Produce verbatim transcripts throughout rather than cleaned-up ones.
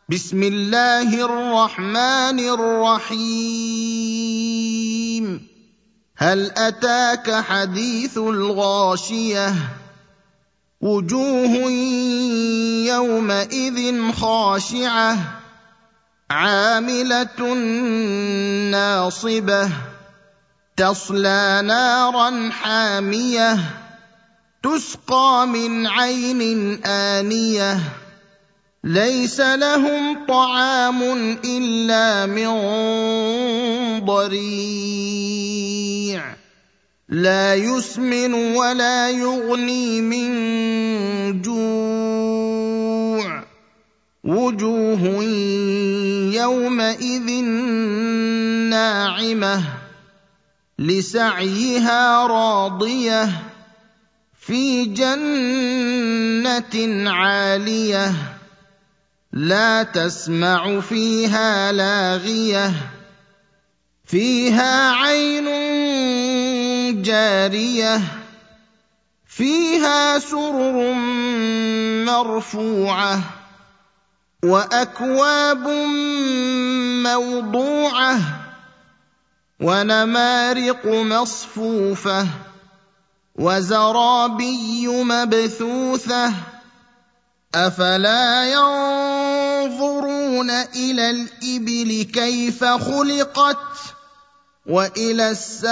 بسم الله الرحمن الرحيم هل أتاك حديث الغاشية وجوه يومئذ خاشعة عاملة ناصبة تصلى نارا حامية تسقى من عين آنية ليس لهم طعام إلا من ضريع لا يسمن ولا يغني من جوع وجوه يومئذ ناعمة لسعيها راضية في جنة عالية لا تسمع فيها لاغية فيها عين جارية فيها سرر مرفوعة وأكواب موضوعة ونمارق مصفوفة وزرابي مبثوثة أفلا ينظرون إلى الإبل كيف خلقت وإلى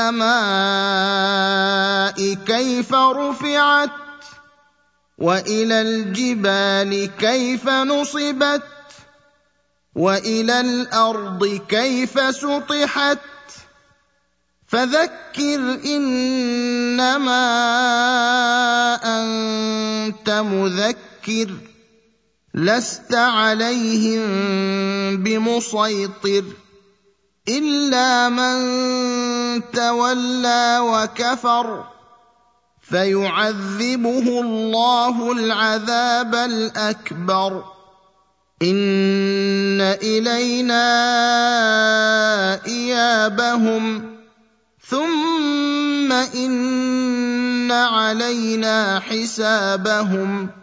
السماء كيف رفعت وإلى الجبال كيف نصبت وإلى الأرض كيف سطحت فذكر إنما أنت مذكر لست عليهم بمسيطر إلا من تولى وكفر فيعذبه الله العذاب الأكبر إن إلينا إيابهم ثم إن علينا حسابهم